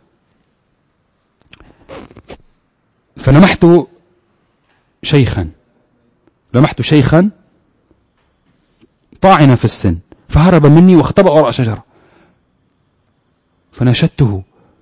فلمحت شيخا طاعنا في السن، فهرب مني واختبأ وراء شجرة، فنشدته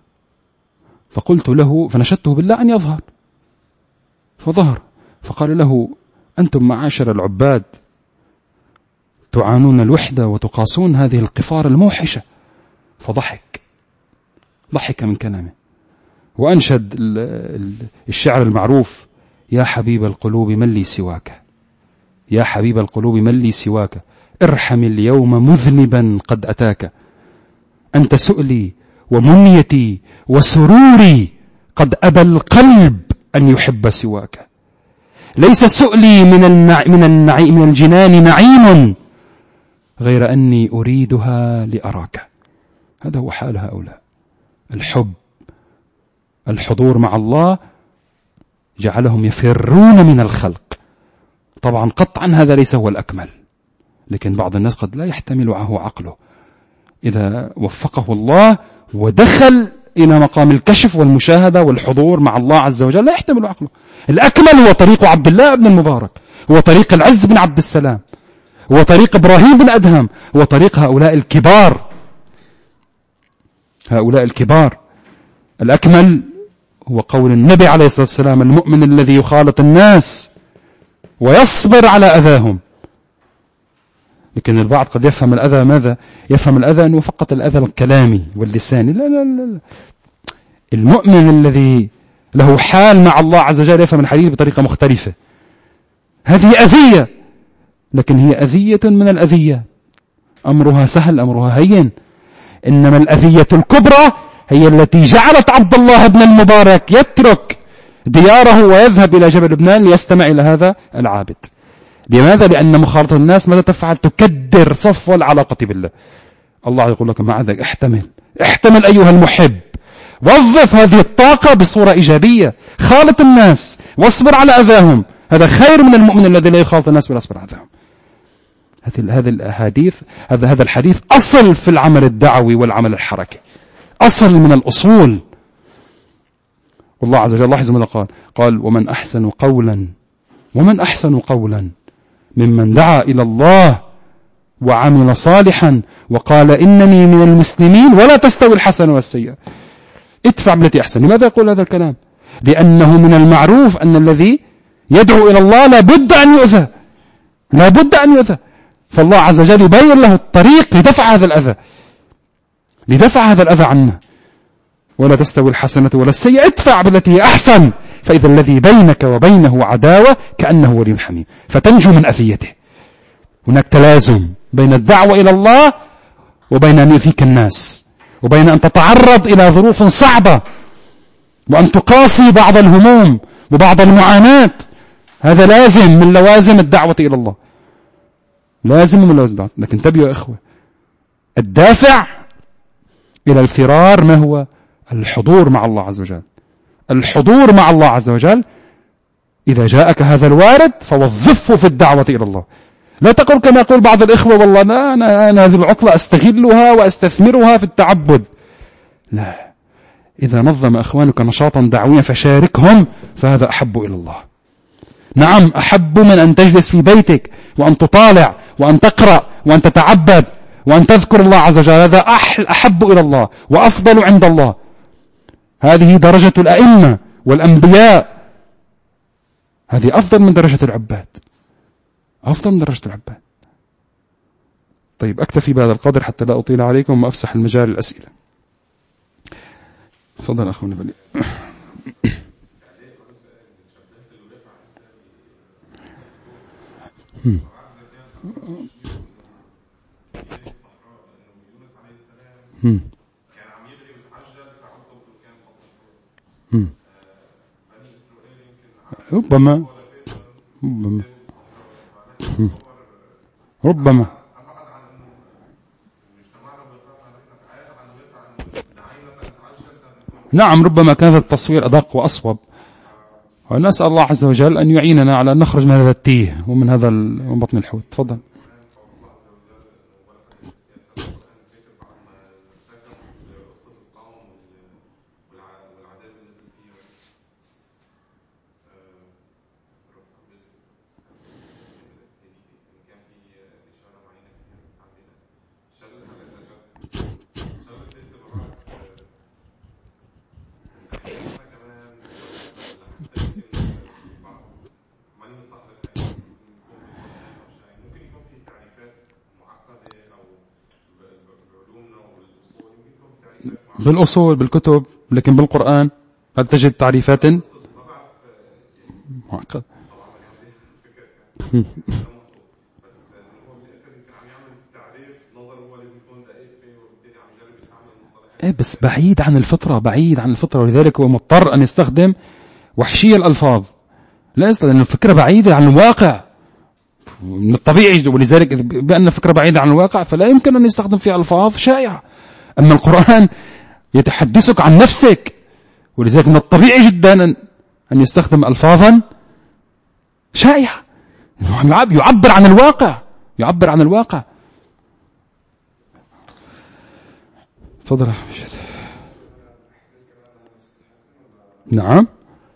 بالله أن يظهر، فظهر. فقال له أنتم معاشر العباد تعانون الوحدة وتقاسون هذه القفار الموحشة. فضحك من كلامه وأنشد الشعر المعروف يا حبيب القلوب من لي سواك، يا حبيب القلوب من لي سواك، ارحم اليوم مذنبا قد أتاك، أنت سؤلي ومنيتي وسروري، قد أبى القلب أن يحب سواك، ليس سؤلي من الجنان نعيم غير أني أريدها لأراك. هذا هو حال هؤلاء. الحب، الحضور مع الله جعلهم يفرون من الخلق. طبعا قطعا هذا ليس هو الأكمل، لكن بعض الناس قد لا يحتمل معه عقله. إذا وفقه الله ودخل إلى مقام الكشف والمشاهدة والحضور مع الله عز وجل لا يحتمل عقله. الأكمل هو طريق عبد الله بن المبارك، هو طريق العز بن عبد السلام، هو طريق إبراهيم بن أدهم، هو طريق هؤلاء الكبار، هؤلاء الكبار. الأكمل هو قول النبي عليه الصلاة والسلام المؤمن الذي يخالط الناس ويصبر على أذاهم. لكن البعض قد يفهم الأذى ماذا؟ يفهم الأذى أنه فقط الأذى الكلامي واللساني. لا لا لا، المؤمن الذي له حال مع الله عز وجل يفهم الحديث بطريقة مختلفة. هذه أذية، لكن هي أذية من الأذية، أمرها سهل أمرها هين. إنما الأذية الكبرى هي التي جعلت عبد الله بن المبارك يترك دياره ويذهب إلى جبل لبنان ليستمع إلى هذا العابد. لماذا؟ لأن مخالطة الناس ماذا تفعل؟ تكدر صفو العلاقة بالله. الله يقول لك مع ذلك احتمل أيها المحب، وظف هذه الطاقة بصورة إيجابية، خالط الناس واصبر على أذاهم. هذا خير من المؤمن الذي لا يخالط الناس ولا يصبر على أذاهم. هذه الأحاديث، هذا الحديث أصل في العمل الدعوي والعمل الحركي، أصل من الأصول. والله عز وجل لاحظوا ماذا قال ومن أحسن قولا ممن دعا إلى الله وعمل صالحا وقال إنني من المسلمين ولا تستوي الحسنة والسيئة. ادفع بالتي أحسن. لماذا يقول هذا الكلام؟ لأنه من المعروف أن الذي يدعو إلى الله لابد أن يؤذى، فالله عز وجل يبين له الطريق لدفع هذا الأذى عنه. ولا تستوي الحسنة ولا السيئة، ادفع بالتي هي أحسن فإذا الذي بينك وبينه عداوة كأنه ولي حميم، فتنجو من أذيته. هناك تلازم بين الدعوة إلى الله وبين أن يؤذيك الناس، وبين أن تتعرض إلى ظروف صعبة وأن تقاسي بعض الهموم وبعض المعاناة. هذا لازم من لوازم الدعوة إلى الله، لازم من لوازم الدعوة. لكن انتبهوا يا إخوة، الدافع إلى الفرار ما هو؟ الحضور مع الله عز وجل. الحضور مع الله عز وجل. إذا جاءك هذا الوارد فوظفه في الدعوة إلى الله. لا تقل كما يقول بعض الإخوة والله أنا هذه العطلة أستغلها وأستثمرها في التعبد. لا، إذا نظم أخوانك نشاطا دعويا فشاركهم، فهذا أحب إلى الله. نعم، أحب من أن تجلس في بيتك وأن تطالع وأن تقرأ وأن تتعبد وأن تذكر الله عز وجل. هذا أحب إلى الله وأفضل عند الله. هذه درجة الأئمة والأنبياء، هذه أفضل من درجة العباد، أفضل من درجة العباد. طيب، أكتفي بهذا القدر حتى لا أطيل عليكم وأفسح المجال للأسئلة. تفضل أخونا بني. ربما نعم، ربما كان التصوير أدق وأصوب. ونسأل الله عز وجل أن يعيننا على أن نخرج من هذا التيه ومن هذا من بطن الحوت. تفضل. بالأصول بالكتب، لكن بالقرآن هل تجد تعريفات معقدة؟ بس بعيد عن الفطرة، ولذلك هو مضطر أن يستخدم وحشية الألفاظ. لا يستطيع، لأن الفكرة بعيدة عن الواقع من الطبيعي، ولذلك بأن الفكرة بعيدة عن الواقع فلا يمكن أن يستخدم فيها ألفاظ شائعة. أما القرآن يتحدثك عن نفسك، ولذلك من الطبيعي جدا أن يستخدم ألفاظا شائعة، يعبر عن الواقع. تفضل. نعم،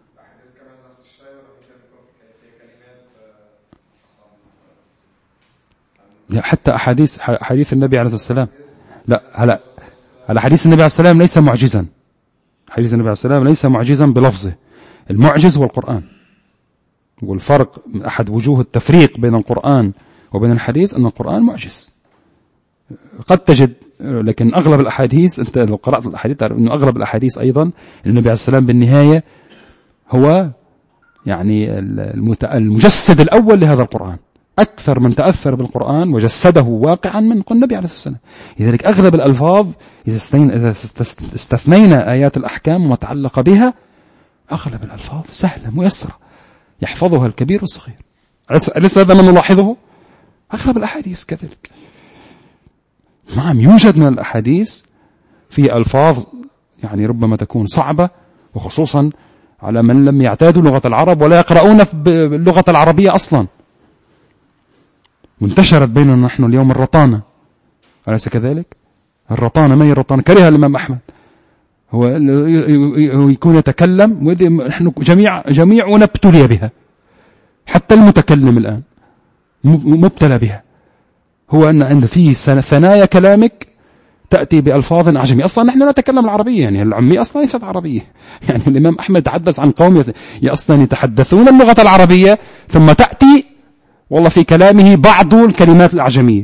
حتى حديث النبي عليه الصلاة والسلام. لا، على حديث النبي عليه الصلاة والسلام ليس معجزا. حديث النبي عليه الصلاة والسلام ليس معجزا بلفظه. المعجز هو القرآن. والفرق، أحد وجوه التفريق بين القرآن وبين الحديث أن القرآن معجز. قد تجد، لكن أغلب الأحاديث، أنت لو قرأت الأحاديث تعرف أنه أغلب الأحاديث أيضا النبي عليه السلام بالنهاية هو يعني المجسد الأول لهذا القرآن، أكثر من تأثر بالقرآن وجسده واقعا من النبي عليه الصلاة والسلام. لذلك أغلب الألفاظ إذا استثنينا آيات الأحكام وما تعلق بها، أغلب الألفاظ سهلة ميسرة يحفظها الكبير والصغير. أليس هذا ما نلاحظه؟ أغلب الأحاديث كذلك. نعم، يوجد من الأحاديث في ألفاظ يعني ربما تكون صعبة، وخصوصا على من لم يعتادوا لغة العرب ولا يقرؤون باللغة العربية أصلا. وانتشرت بيننا نحن اليوم الرطانة، أليس كذلك؟ الرطانة، ما هي الرطانة؟ كرهها الإمام أحمد، هو يكون يتكلم، نحن جميع نبتلي بها، حتى المتكلم الآن مبتلى بها. هو أن عند فيه ثنايا كلامك تأتي بألفاظ أعجمية. أصلا نحن نتكلم العربية، يعني العامية أصلا ليست عربية. يعني الإمام أحمد يتحدث عن قوم أصلا يتحدثون اللغة العربية، ثم تأتي والله في كلامه بعض الكلمات الأعجمية،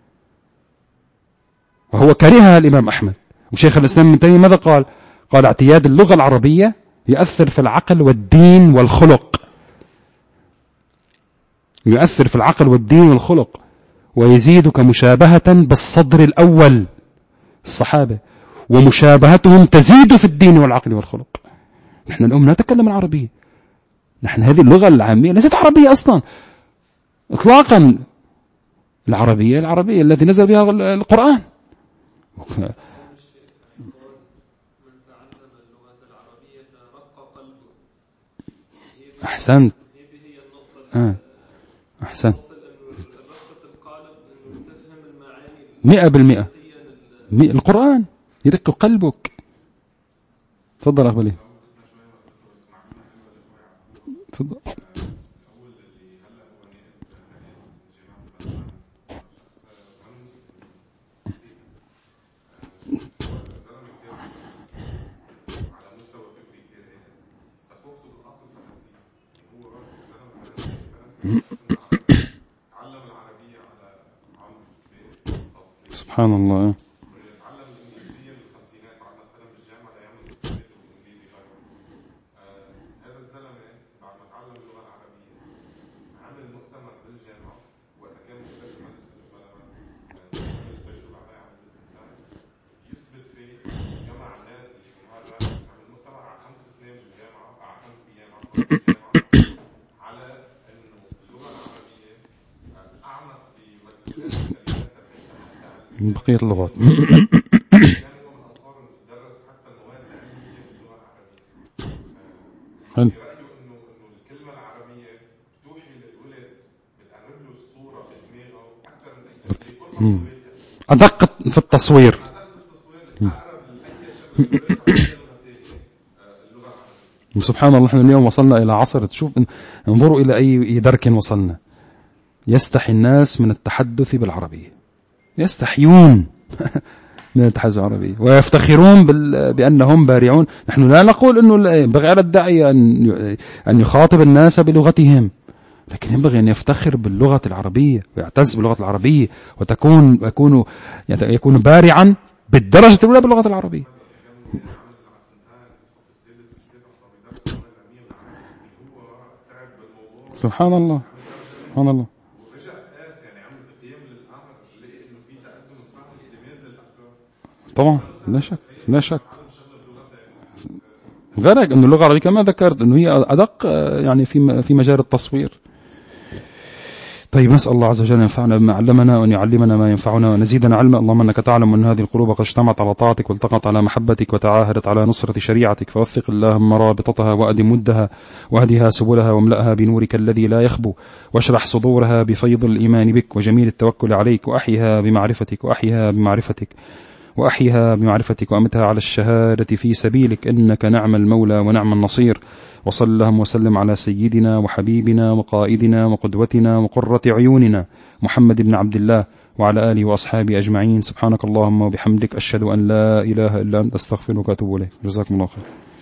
وهو كرهها الإمام أحمد. وشيخ الإسلام ابن تيمية ماذا قال؟ قال اعتياد اللغة العربية يؤثر في العقل والدين والخلق، يؤثر في العقل والدين والخلق، ويزيدك مشابهة بالصدر الأول الصحابة، ومشابهتهم تزيد في الدين والعقل والخلق. نحن اليوم نتكلم العربية، نحن هذه اللغة العامية ليست عربية أصلا إطلاقا. العربية التي نزل بها القرآن. أحسنت. أحسنت 100%. القرآن يرق قلبك. تفضل أخبري. تفضل. سبحان الله. من بقية اللغات. أدق في التصوير. سبحان الله. نحن اليوم وصلنا إلى عصر، تشوف انظروا إلى أي درك وصلنا. يستحي الناس من التحدث بالعربية، يستحيون من التحدث العربي، ويفتخرون بأنهم بارعون. نحن لا نقول أنه ينبغي على الداعية أن يخاطب الناس بلغتهم، لكن ينبغي أن يفتخر باللغة العربية ويعتز باللغة العربية، يكون بارعا بالدرجة الأولى باللغة العربية. سبحان الله. سبحان الله. طبعا لا شك. غيرك أن اللغة العربية كما ذكرت أنه هي أدق يعني في مجال التصوير. طيب، نسأل الله عز وجل أن ينفعنا بما علمنا، وأن يعلمنا ما ينفعنا ونزيدنا علما. اللهم أنك تعلم أن هذه القلوب قد اجتمعت على طاعتك والتقت على محبتك وتعاهدت على نصرة شريعتك، فوثق اللهم رابطتها وأدم مدها واهدها سبلها واملأها بنورك الذي لا يخبو، واشرح صدورها بفيض الإيمان بك وجميل التوكل عليك، وأحيها بمعرفتك وأمتها على الشهادة في سبيلك، إنك نعم المولى ونعم النصير. وصل اللهم وسلم على سيدنا وحبيبنا وقائدنا وقدوتنا وقرة عيوننا محمد بن عبد الله وعلى آله وأصحابه أجمعين. سبحانك اللهم وبحمدك، أشهد أن لا إله إلا أنت، أستغفرك وأتوب إليك. جزاكم الله خير.